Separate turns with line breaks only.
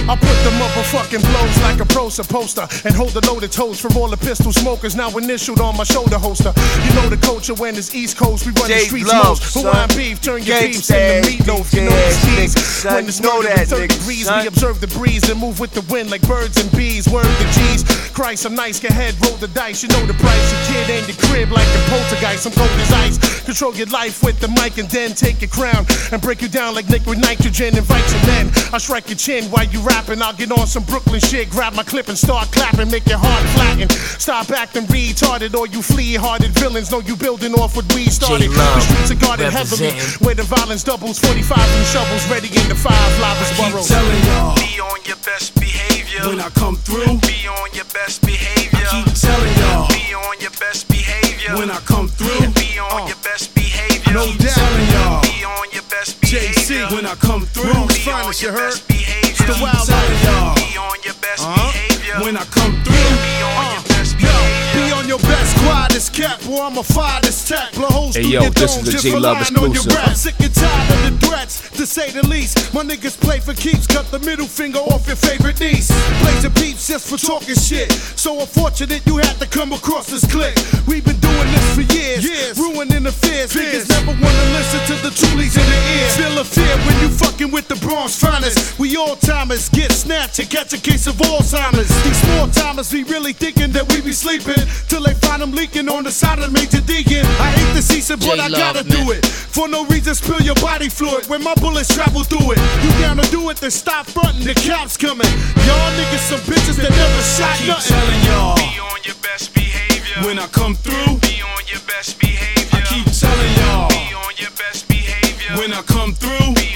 I put the motherfucking blows like a pro supposed to, and hold the loaded toes for all the pistol smokers now initialed on my shoulder holster. You know the culture when it's East Coast, we run the streets most. Hawaiian beef, turn your beefs into meatloaf. You know the steez. When it's murder at 30 degrees, we observe the breeze and move with the wind like birds and bees. Word to G's. Christ, I'm nice, go ahead, roll the dice. You know the price. Your kid ain't the crib like a poltergeist. I'm cold as ice. Control your life with the mic and then take your crown and break you down like liquid nitrogen. Invite your men. I strike your chin while you rapping. I'll get on some Brooklyn shit. Grab my clip and start clapping. Make your heart flatten. Stop acting retarded or you flea-hearted villains know you building off what we started. The streets are guarded heavily where the violence doubles. 45 and shovels ready in the 5 lava's burrows.
I keep telling y'all,
be on your best behavior.
When I come through,
be on your best behavior.
I keep telling y'all,
be on your best behavior.
when I come through,
be on your best behavior.
no doubt. Telling y'all,
be on your best behavior.
JC, when I come through,
be on your best behavior.
The wild
telling y'all,
be on your best behavior.
when I come through,
be on your best behavior.
Be on your best, quietest cap, or I'ma fire this tack. Blow holes
Hey,
through
yo,
your
this
dome
is a
just
J-Love
relying on your
exclusive.
rap. Sick and tired of the threats, to say the least. My niggas play for keeps, cut the middle finger off your favorite niece. Plays the peeps just for talking shit. So unfortunate you had to come across this clique. We've been doing this for years, ruining affairs. Niggas never wanna listen to the trulies in the ear. Feel a fear when you fucking with the Bronx finest. We all timers get snatched and catch a case of Alzheimer's. These small timers be really thinking that we be sleeping till they find them leaking on the side of Major Deacon. I hate the season, but I gotta do it. For no reason, spill your body fluid when my bullets travel through it. You down to do it, then stop fronting. The cops coming. Y'all niggas some bitches that never shot
keep
nothing.
telling y'all,
Be on your best behavior.
when I come through,
Be on your best behavior.
I keep telling y'all,
Be on your best behavior.
when I come through,
Be